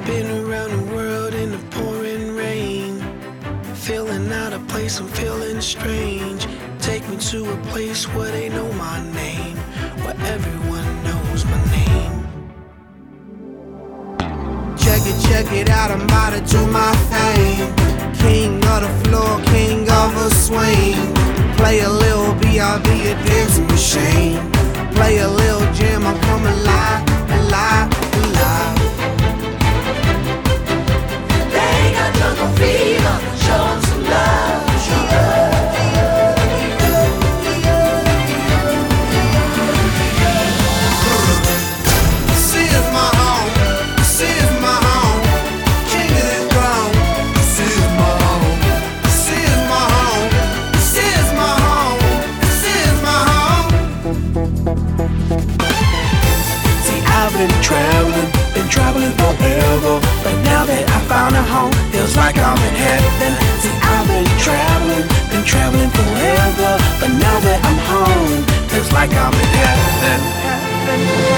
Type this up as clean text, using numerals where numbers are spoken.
Been around the world in the pouring rain, feeling out of place, I'm feeling strange. Take me to a place where they know my name, where everyone knows my name. Check it out, I'm about to do my thing. King of the floor, king of a swing. Play a little B.I.B. a dancing machine. Play a little jam, I'm coming alive, alive, alive. They ain't got jungle fever, show 'em some love. Been traveling forever, but now that I found a home, feels like I'm in heaven. See, I've been traveling forever, but now that I'm home, feels like I'm in heaven.